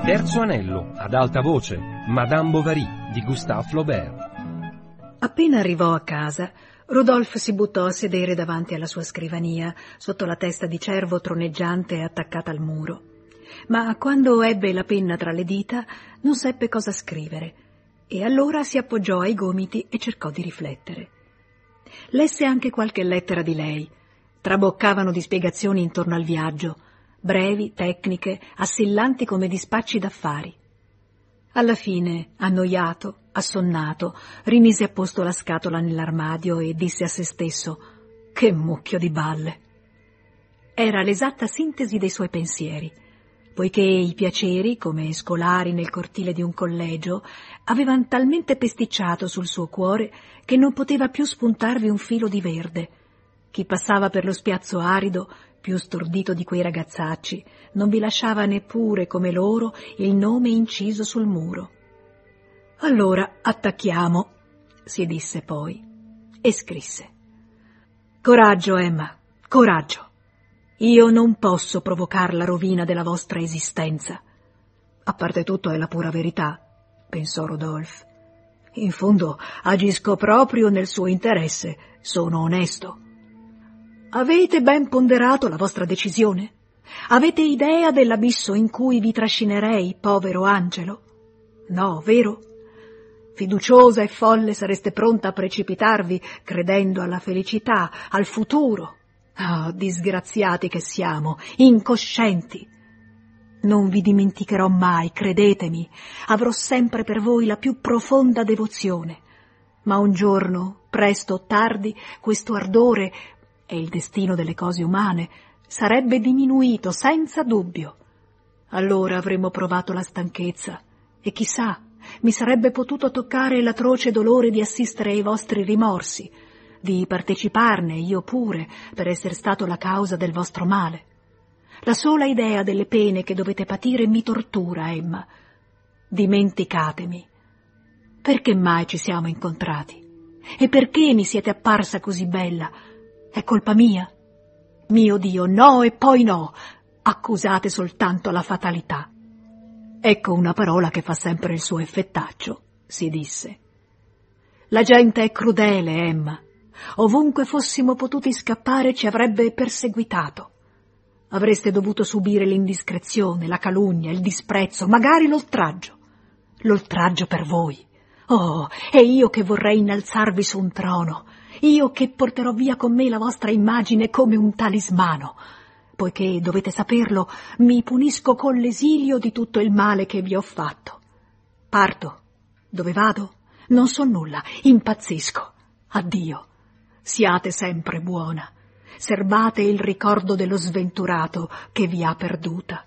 Terzo anello, ad alta voce, Madame Bovary di Gustave Flaubert. Appena arrivò a casa, Rodolphe si buttò a sedere davanti alla sua scrivania, sotto la testa di cervo troneggiante attaccata al muro. Ma quando ebbe la penna tra le dita, non seppe cosa scrivere, e allora si appoggiò ai gomiti e cercò di riflettere. Lesse anche qualche lettera di lei. Traboccavano di spiegazioni intorno al viaggio, brevi, tecniche, assillanti come dispacci d'affari. Alla fine, annoiato, assonnato, rimise a posto la scatola nell'armadio e disse a se stesso: «Che mucchio di balle!» Era l'esatta sintesi dei suoi pensieri, poiché i piaceri, come scolari nel cortile di un collegio, avevano talmente pesticciato sul suo cuore che non poteva più spuntarvi un filo di verde. Chi passava per lo spiazzo arido, più stordito di quei ragazzacci, non vi lasciava neppure, come loro, il nome inciso sul muro. «Allora attacchiamo», si disse poi, e scrisse: «Coraggio, Emma, coraggio. Io non posso provocar la rovina della vostra esistenza». «A parte tutto è la pura verità», pensò Rodolphe. «In fondo agisco proprio nel suo interesse, sono onesto». «Avete ben ponderato la vostra decisione? Avete idea dell'abisso in cui vi trascinerei, povero angelo? No, vero? Fiduciosa e folle sareste pronta a precipitarvi, credendo alla felicità, al futuro. Oh, disgraziati che siamo, incoscienti! Non vi dimenticherò mai, credetemi, avrò sempre per voi la più profonda devozione. Ma un giorno, presto o tardi, questo ardore, è il destino delle cose umane, sarebbe diminuito senza dubbio. Allora avremmo provato la stanchezza e chissà, mi sarebbe potuto toccare l'atroce dolore di assistere ai vostri rimorsi, di parteciparne io pure per essere stato la causa del vostro male. La sola idea delle pene che dovete patire mi tortura, Emma. Dimenticatemi. Perché mai ci siamo incontrati? E perché mi siete apparsa così bella? È colpa mia? Mio Dio, no e poi no. Accusate soltanto la fatalità. Ecco una parola che fa sempre il suo effettaccio, si disse. La gente è crudele, Emma. Ovunque fossimo potuti scappare ci avrebbe perseguitato. Avreste dovuto subire l'indiscrezione, la calunnia, il disprezzo, magari l'oltraggio. L'oltraggio per voi. Oh, e io che vorrei innalzarvi su un trono, io che porterò via con me la vostra immagine come un talismano, poiché, dovete saperlo, mi punisco con l'esilio di tutto il male che vi ho fatto. Parto. Dove vado? Non so nulla, impazzisco. Addio. Siate sempre buona. Serbate il ricordo dello sventurato che vi ha perduta.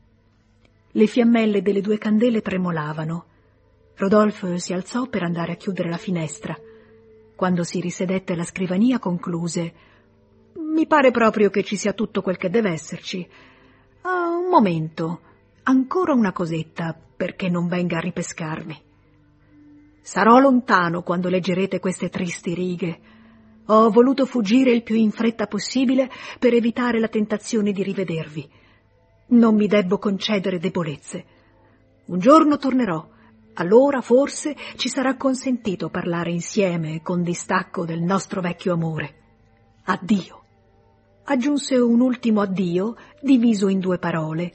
Le fiammelle delle 2 candele tremolavano. Rodolphe si alzò per andare a chiudere la finestra. Quando si risedette alla scrivania concluse: «Mi pare proprio che ci sia tutto quel che deve esserci. Un momento, ancora una cosetta, perché non venga a ripescarmi. Sarò lontano quando leggerete queste tristi righe. Ho voluto fuggire il più in fretta possibile per evitare la tentazione di rivedervi. Non mi debbo concedere debolezze. Un giorno tornerò. Allora forse ci sarà consentito parlare insieme con distacco del nostro vecchio amore. Addio». Aggiunse un ultimo addio diviso in 2 parole.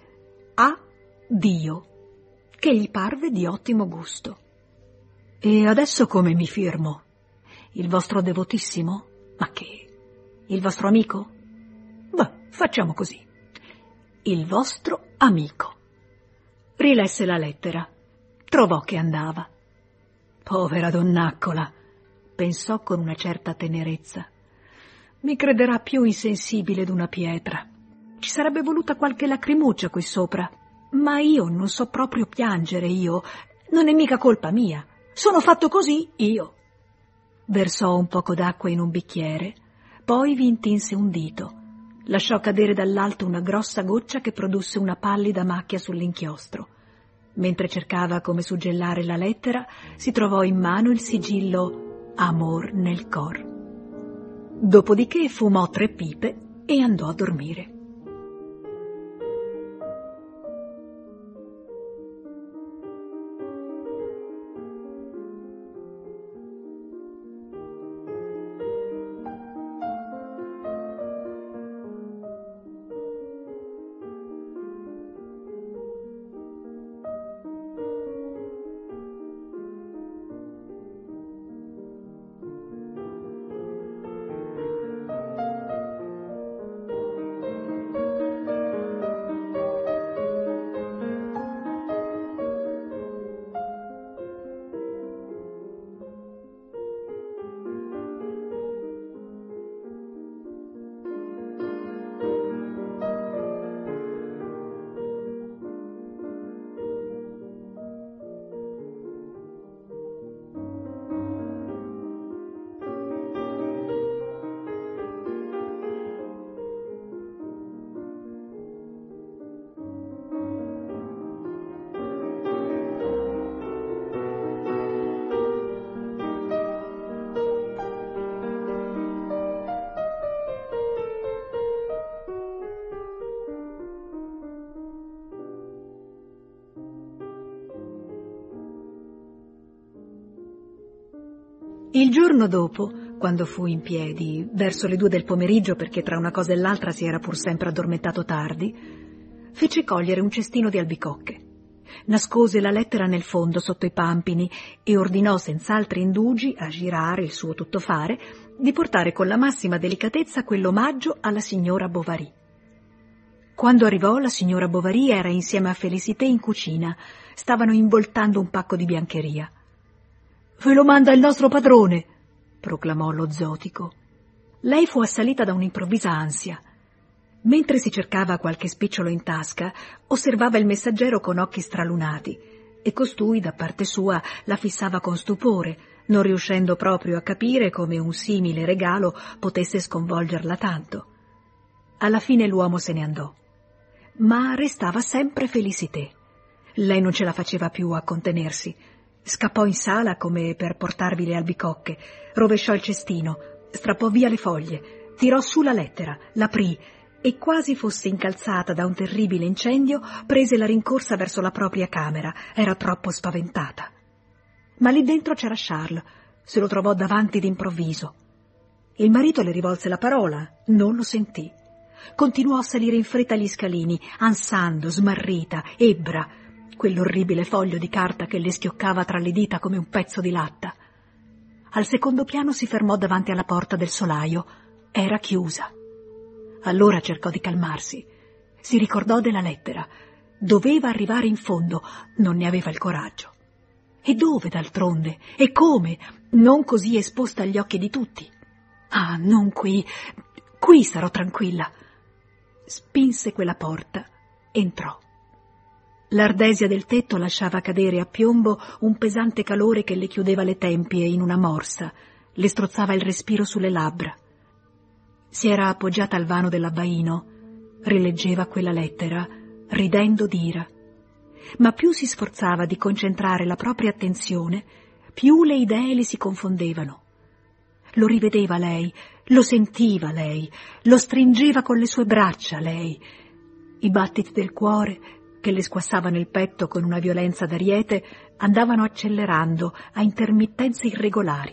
A-Dio, che gli parve di ottimo gusto. «E adesso come mi firmo? Il vostro devotissimo? Ma che? Il vostro amico? Beh, facciamo così. Il vostro amico». Rilesse la lettera. Trovò che andava. «Povera donnaccola», pensò con una certa tenerezza. «Mi crederà più insensibile d'una pietra. Ci sarebbe voluta qualche lacrimuccia qui sopra. Ma io non so proprio piangere, io. Non è mica colpa mia. Sono fatto così, io». Versò un poco d'acqua in un bicchiere, poi vi intinse un dito. Lasciò cadere dall'alto una grossa goccia che produsse una pallida macchia sull'inchiostro. Mentre cercava come suggellare la lettera, si trovò in mano il sigillo «Amor nel cor». Dopodiché fumò 3 pipe e andò a dormire. Il giorno dopo, quando fu in piedi, verso le 2 del pomeriggio, perché tra una cosa e l'altra si era pur sempre addormentato tardi, fece cogliere un cestino di albicocche. Nascose la lettera nel fondo sotto i pampini e ordinò senza altri indugi, a girare il suo tuttofare, di portare con la massima delicatezza quell'omaggio alla signora Bovary. Quando arrivò, la signora Bovary era insieme a Félicité in cucina. Stavano involtando un pacco di biancheria. «Ve lo manda il nostro padrone», proclamò lo zotico. Lei fu assalita da un'improvvisa ansia. Mentre si cercava qualche spicciolo in tasca, osservava il messaggero con occhi stralunati e costui, da parte sua, la fissava con stupore, non riuscendo proprio a capire come un simile regalo potesse sconvolgerla tanto. Alla fine l'uomo se ne andò, ma restava sempre Félicité. Lei non ce la faceva più a contenersi. Scappò in sala come per portarvi le albicocche, rovesciò il cestino, strappò via le foglie, tirò su la lettera, l'aprì e, quasi fosse incalzata da un terribile incendio, prese la rincorsa verso la propria camera. Era troppo spaventata. Ma lì dentro c'era Charles. Se lo trovò davanti d'improvviso. Il marito le rivolse la parola, non lo sentì. Continuò a salire in fretta gli scalini, ansando, smarrita, ebbra, quell'orribile foglio di carta che le schioccava tra le dita come un pezzo di latta. Al secondo piano si fermò davanti alla porta del solaio. Era chiusa. Allora cercò di calmarsi. Si ricordò della lettera. Doveva arrivare in fondo, non ne aveva il coraggio. E dove, d'altronde? E come? Non così esposta agli occhi di tutti. Ah, non qui. Qui sarò tranquilla. Spinse quella porta. Entrò. L'ardesia del tetto lasciava cadere a piombo un pesante calore che le chiudeva le tempie in una morsa, le strozzava il respiro sulle labbra. Si era appoggiata al vano dell'abbaino, rileggeva quella lettera, ridendo d'ira. Ma più si sforzava di concentrare la propria attenzione, più le idee le si confondevano. Lo rivedeva lei, lo sentiva lei, lo stringeva con le sue braccia lei. I battiti del cuore, che le squassavano il petto con una violenza d'ariete, andavano accelerando a intermittenze irregolari.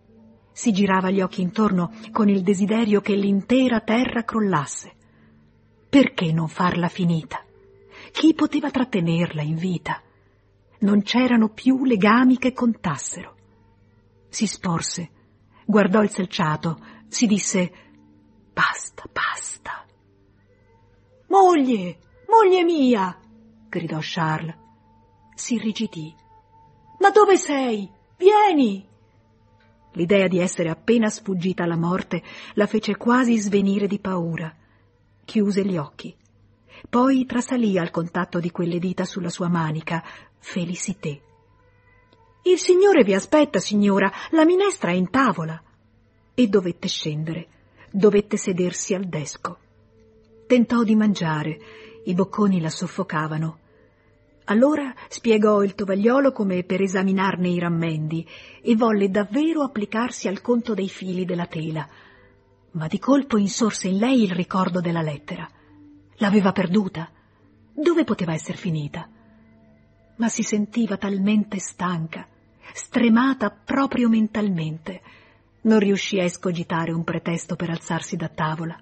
Si girava gli occhi intorno con il desiderio che l'intera terra crollasse. Perché non farla finita? Chi poteva trattenerla in vita? Non c'erano più legami che contassero. Si sporse, guardò il selciato, si disse: «Basta, basta». «Moglie, moglie mia!» gridò Charles. Si irrigidì. «Ma dove sei? Vieni!» L'idea di essere appena sfuggita alla morte la fece quasi svenire di paura. Chiuse gli occhi. Poi trasalì al contatto di quelle dita sulla sua manica. Félicité. «Il signore vi aspetta, signora, la minestra è in tavola». E dovette scendere, dovette sedersi al desco. Tentò di mangiare, i bocconi la soffocavano. Allora spiegò il tovagliolo come per esaminarne i rammendi e volle davvero applicarsi al conto dei fili della tela. Ma di colpo insorse in lei il ricordo della lettera. L'aveva perduta? Dove poteva esser finita? Ma si sentiva talmente stanca, stremata proprio mentalmente. Non riuscì a escogitare un pretesto per alzarsi da tavola.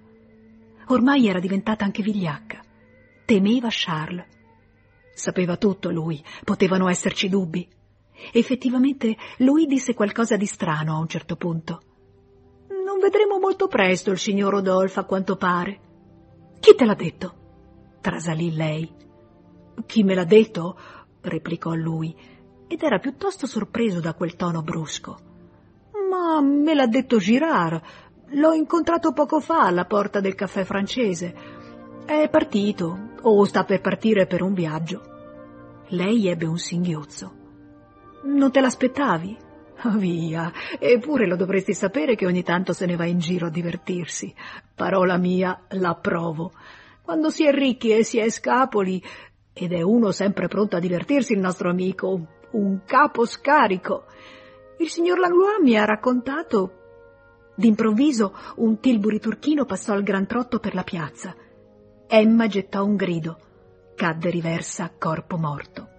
Ormai era diventata anche vigliacca. Temeva Charles. Sapeva tutto lui, potevano esserci dubbi. Effettivamente lui disse qualcosa di strano a un certo punto. «Non vedremo molto presto il signor Rodolphe, a quanto pare». «Chi te l'ha detto?» trasalì lei. «Chi me l'ha detto?» replicò lui, ed era piuttosto sorpreso da quel tono brusco. «Ma me l'ha detto Girard. L'ho incontrato poco fa alla porta del caffè francese. È partito, o sta per partire per un viaggio». Lei ebbe un singhiozzo. «Non te l'aspettavi?» «Via, eppure lo dovresti sapere che ogni tanto se ne va in giro a divertirsi. Parola mia, l'approvo. Quando si è ricchi e si è scapoli, ed è uno sempre pronto a divertirsi il nostro amico, un capo scarico. Il signor Langlois mi ha raccontato». D'improvviso un tilburi turchino passò al gran trotto per la piazza. Emma gettò un grido. Cadde riversa corpo morto.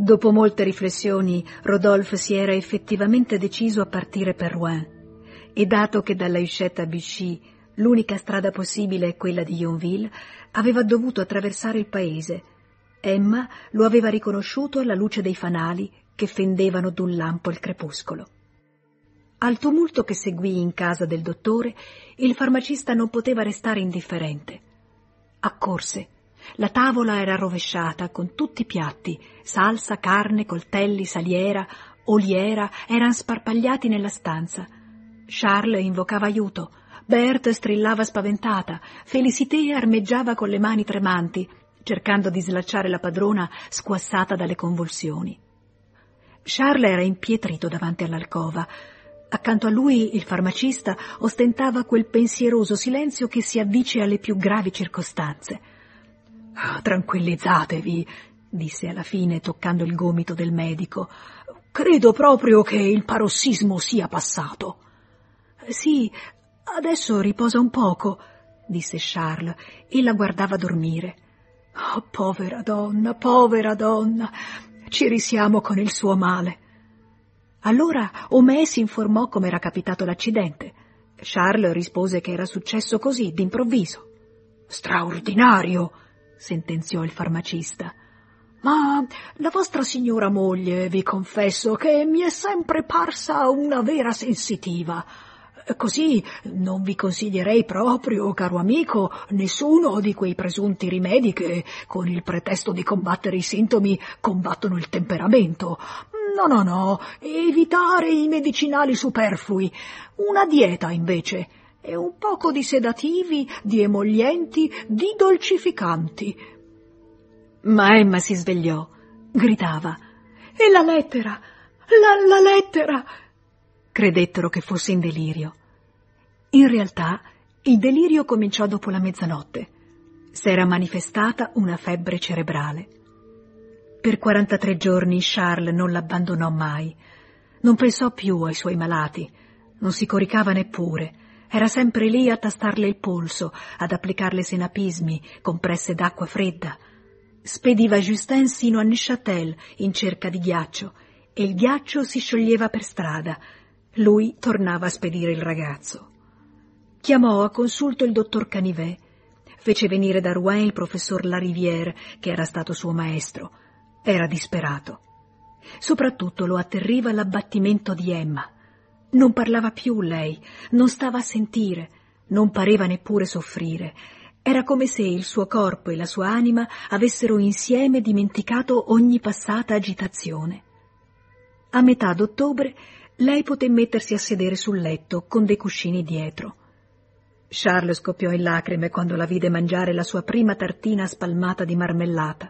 Dopo molte riflessioni, Rodolphe si era effettivamente deciso a partire per Rouen, e dato che dalla Huchette a Vichy l'unica strada possibile è quella di Yonville, aveva dovuto attraversare il paese. Emma lo aveva riconosciuto alla luce dei fanali che fendevano d'un lampo il crepuscolo. Al tumulto che seguì in casa del dottore, il farmacista non poteva restare indifferente. Accorse. La tavola era rovesciata con tutti i piatti, salsa, carne, coltelli, saliera, oliera, erano sparpagliati nella stanza. Charles invocava aiuto, Berthe strillava spaventata, Félicité armeggiava con le mani tremanti, cercando di slacciare la padrona squassata dalle convulsioni. Charles era impietrito davanti all'alcova. Accanto a lui il farmacista ostentava quel pensieroso silenzio che si avvicia alle più gravi circostanze. «Tranquillizzatevi», disse alla fine toccando il gomito del medico. «Credo proprio che il parossismo sia passato». «Sì, adesso riposa un poco», disse Charles e la guardava dormire. «Oh, povera donna, ci risiamo con il suo male». Allora Homais si informò come era capitato l'accidente. Charles rispose che era successo così, d'improvviso. «Straordinario», sentenziò il farmacista. «Ma la vostra signora moglie, vi confesso che mi è sempre parsa una vera sensitiva. Così non vi consiglierei proprio, caro amico, nessuno di quei presunti rimedi che, con il pretesto di combattere i sintomi, combattono il temperamento. No, evitare i medicinali superflui. Una dieta, invece, e un poco di sedativi, di emollienti, di dolcificanti». Ma Emma si svegliò, gridava. «E la lettera? La lettera!» Credettero che fosse in delirio. In realtà, il delirio cominciò dopo la mezzanotte. S'era manifestata una febbre cerebrale. Per 43 giorni Charles non l'abbandonò mai. Non pensò più ai suoi malati, non si coricava neppure. Era sempre lì a tastarle il polso, ad applicarle senapismi, compresse d'acqua fredda. Spediva Justin sino a Neuchâtel in cerca di ghiaccio, e il ghiaccio si scioglieva per strada. Lui tornava a spedire il ragazzo. Chiamò a consulto il dottor Canivet. Fece venire da Rouen il professor Larivière, che era stato suo maestro. Era disperato. Soprattutto lo atterriva l'abbattimento di Emma. Non parlava più lei, non stava a sentire, non pareva neppure soffrire. Era come se il suo corpo e la sua anima avessero insieme dimenticato ogni passata agitazione. A metà d'ottobre lei poté mettersi a sedere sul letto con dei cuscini dietro. Charles scoppiò in lacrime quando la vide mangiare la sua prima tartina spalmata di marmellata.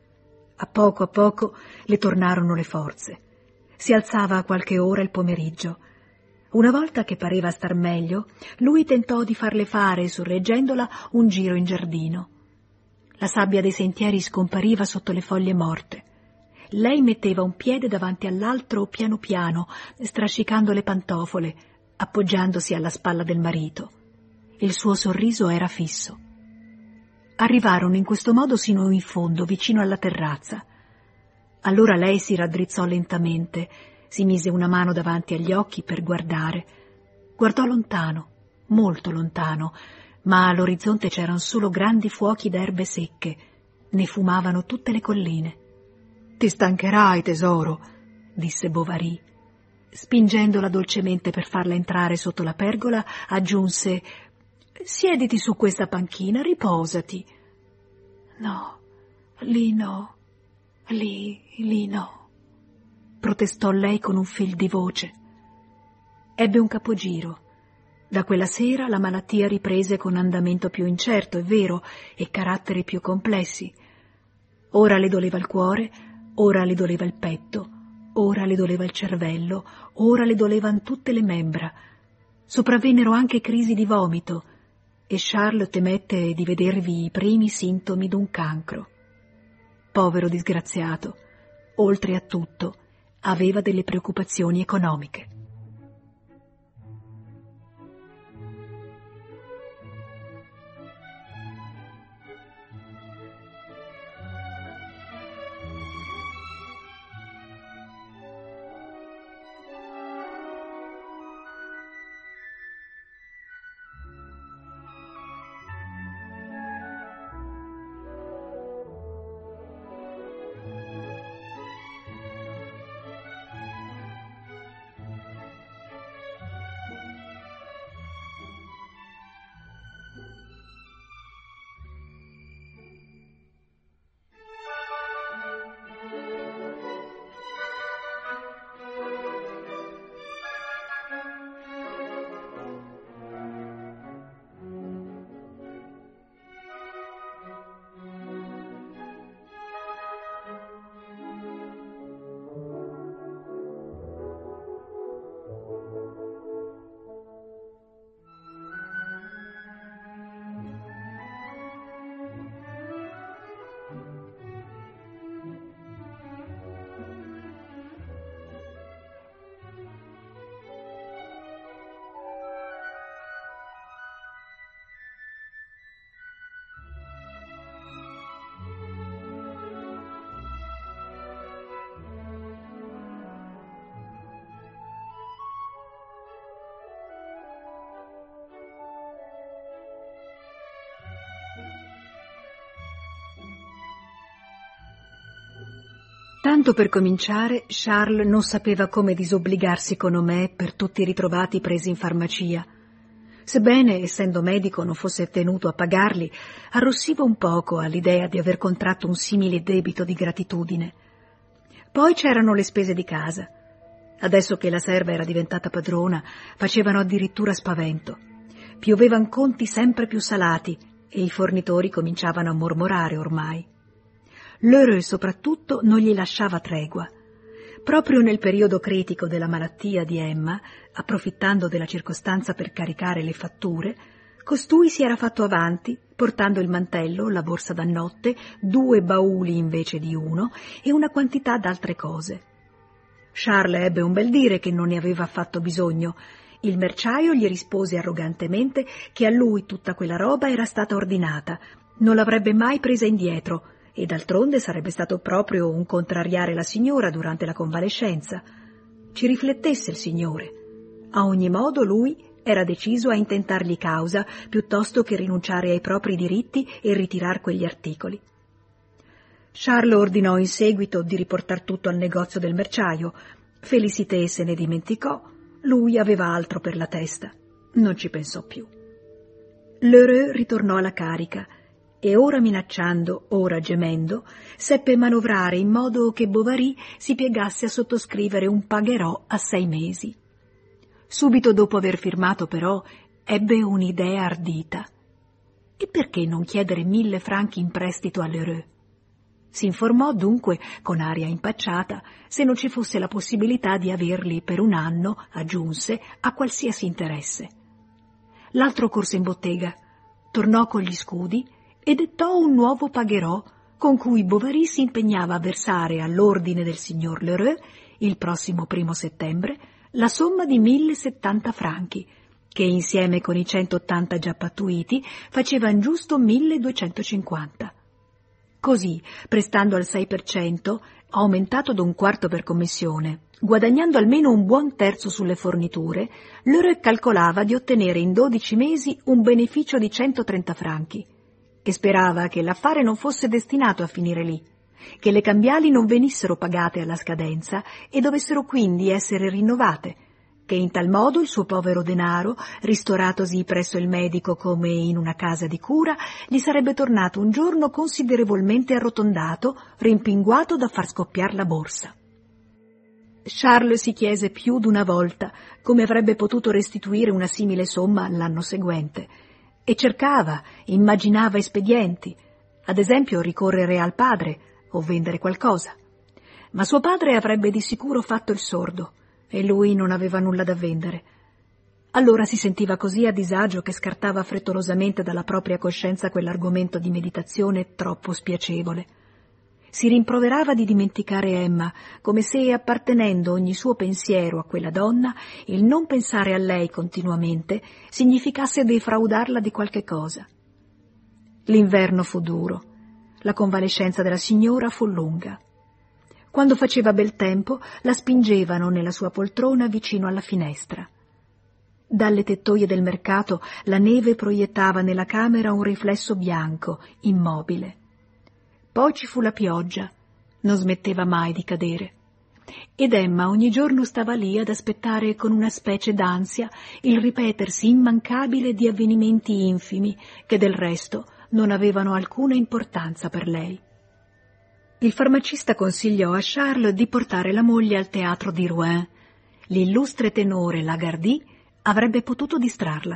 A poco le tornarono le forze. Si alzava a qualche ora il pomeriggio. Una volta che pareva star meglio, lui tentò di farle fare, sorreggendola, un giro in giardino. La sabbia dei sentieri scompariva sotto le foglie morte. Lei metteva un piede davanti all'altro piano piano, strascicando le pantofole, appoggiandosi alla spalla del marito. Il suo sorriso era fisso. Arrivarono in questo modo sino in fondo, vicino alla terrazza. Allora lei si raddrizzò lentamente, si mise una mano davanti agli occhi per guardare. Guardò lontano, molto lontano, ma all'orizzonte c'erano solo grandi fuochi d'erbe secche. Ne fumavano tutte le colline. «Ti stancherai, tesoro», disse Bovary. Spingendola dolcemente per farla entrare sotto la pergola, aggiunse: «Siediti su questa panchina, riposati». «No, lì no, lì no», protestò lei con un fil di voce. Ebbe un capogiro. Da quella sera la malattia riprese con andamento più incerto, è vero, e caratteri più complessi. Ora le doleva il cuore, ora le doleva il petto, ora le doleva il cervello, ora le dolevan tutte le membra. Sopravvennero anche crisi di vomito, e Charles temette di vedervi i primi sintomi d'un cancro. Povero disgraziato, oltre a tutto, aveva delle preoccupazioni economiche. Tanto per cominciare, Charles non sapeva come disobbligarsi con Homais per tutti i ritrovati presi in farmacia. Sebbene, essendo medico, non fosse tenuto a pagarli, arrossiva un poco all'idea di aver contratto un simile debito di gratitudine. Poi c'erano le spese di casa. Adesso che la serva era diventata padrona, facevano addirittura spavento. Piovevano conti sempre più salati e i fornitori cominciavano a mormorare ormai. Lheureux soprattutto non gli lasciava tregua. Proprio nel periodo critico della malattia di Emma, approfittando della circostanza per caricare le fatture, costui si era fatto avanti, portando il mantello, la borsa da notte, 2 bauli invece di 1 e una quantità d'altre cose. Charles ebbe un bel dire che non ne aveva affatto bisogno. Il merciaio gli rispose arrogantemente che a lui tutta quella roba era stata ordinata, non l'avrebbe mai presa indietro, e d'altronde sarebbe stato proprio un contrariare la signora durante la convalescenza. Ci riflettesse il signore. A ogni modo lui era deciso a intentargli causa piuttosto che rinunciare ai propri diritti e ritirar quegli articoli. Charles ordinò in seguito di riportar tutto al negozio del merciaio. Félicité se ne dimenticò, lui aveva altro per la testa. Non ci pensò più. Lheureux ritornò alla carica e ora minacciando, ora gemendo, seppe manovrare in modo che Bovary si piegasse a sottoscrivere un pagherò a 6 mesi. Subito dopo aver firmato, però, ebbe un'idea ardita. E perché non chiedere 1000 franchi in prestito a Lheureux? Si informò dunque, con aria impacciata, se non ci fosse la possibilità di averli per un anno, aggiunse, a qualsiasi interesse. L'altro corse in bottega, tornò con gli scudi e dettò un nuovo pagherò con cui Bovary si impegnava a versare all'ordine del signor Lheureux, il prossimo 1° settembre, la somma di 1070 franchi, che insieme con i 180 già pattuiti facevan giusto 1250. Così, prestando al 6%, aumentato d'1/4 per commissione, guadagnando almeno un buon terzo sulle forniture, Lheureux calcolava di ottenere in 12 mesi un beneficio di 130 franchi e sperava che l'affare non fosse destinato a finire lì, che le cambiali non venissero pagate alla scadenza e dovessero quindi essere rinnovate, che in tal modo il suo povero denaro, ristoratosi presso il medico come in una casa di cura, gli sarebbe tornato un giorno considerevolmente arrotondato, rimpinguato da far scoppiar la borsa. Charles si chiese più d'una volta come avrebbe potuto restituire una simile somma l'anno seguente, e cercava, immaginava espedienti, ad esempio ricorrere al padre o vendere qualcosa. Ma suo padre avrebbe di sicuro fatto il sordo, e lui non aveva nulla da vendere. Allora si sentiva così a disagio che scartava frettolosamente dalla propria coscienza quell'argomento di meditazione troppo spiacevole. Si rimproverava di dimenticare Emma, come se, appartenendo ogni suo pensiero a quella donna, il non pensare a lei continuamente significasse defraudarla di qualche cosa. L'inverno fu duro, la convalescenza della signora fu lunga. Quando faceva bel tempo, la spingevano nella sua poltrona vicino alla finestra. Dalle tettoie del mercato la neve proiettava nella camera un riflesso bianco, immobile. Poi ci fu la pioggia, non smetteva mai di cadere. Ed Emma ogni giorno stava lì ad aspettare con una specie d'ansia il ripetersi immancabile di avvenimenti infimi che del resto non avevano alcuna importanza per lei. Il farmacista consigliò a Charles di portare la moglie al teatro di Rouen. L'illustre tenore Lagardy avrebbe potuto distrarla.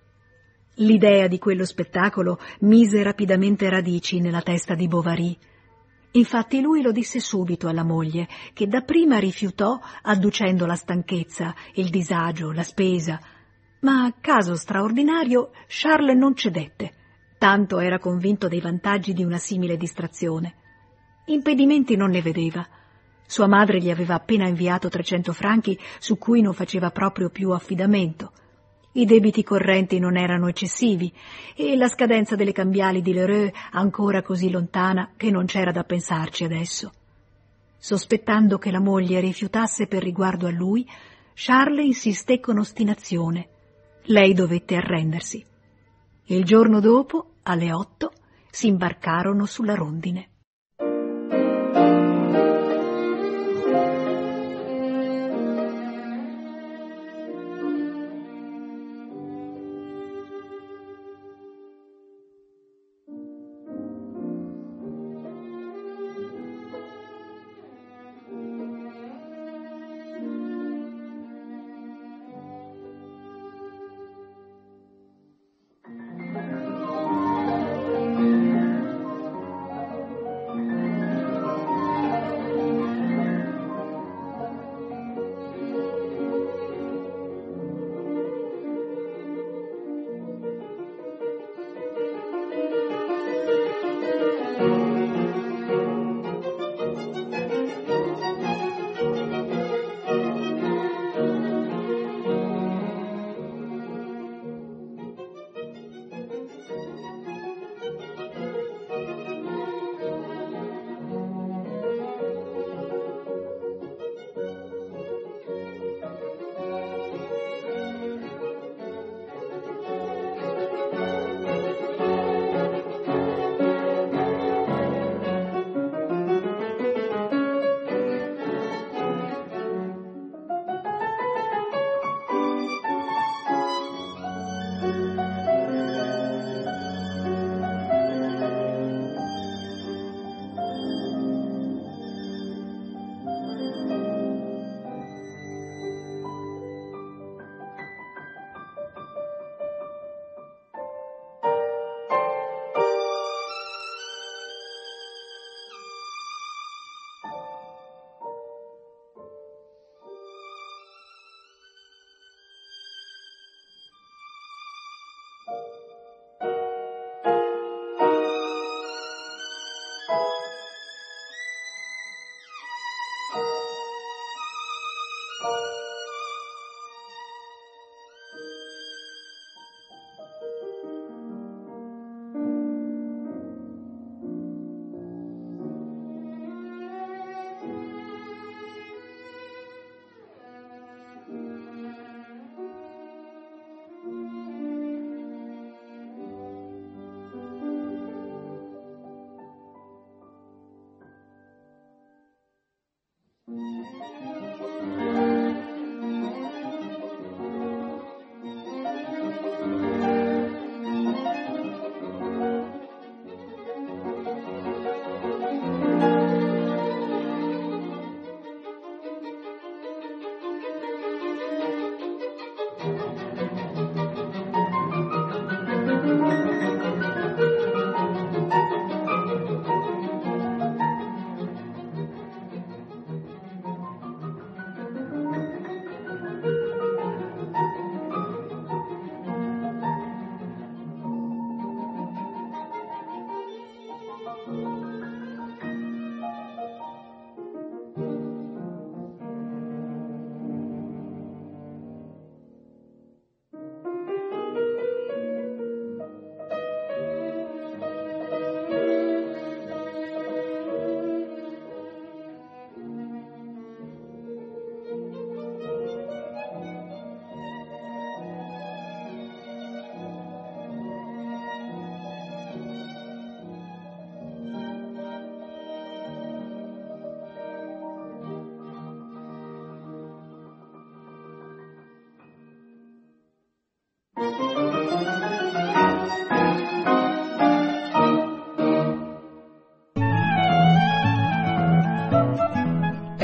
L'idea di quello spettacolo mise rapidamente radici nella testa di Bovary. Infatti lui lo disse subito alla moglie, che dapprima rifiutò adducendo la stanchezza, il disagio, la spesa. Ma, caso straordinario, Charles non cedette, tanto era convinto dei vantaggi di una simile distrazione. Impedimenti non ne vedeva. Sua madre gli aveva appena inviato 300 franchi su cui non faceva proprio più affidamento. I debiti correnti non erano eccessivi e la scadenza delle cambiali di Lheureux ancora così lontana che non c'era da pensarci adesso. Sospettando che la moglie rifiutasse per riguardo a lui, Charles insisté con ostinazione. Lei dovette arrendersi. Il giorno dopo, alle 8, si imbarcarono sulla rondine.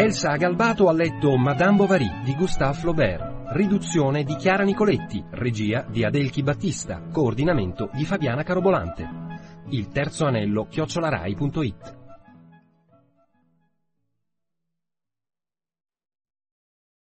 Elsa Galbato ha letto Madame Bovary di Gustave Flaubert, riduzione di Chiara Nicoletti, regia di Adelchi Battista, coordinamento di Fabiana Carobolante. Il terzo anello @rai.it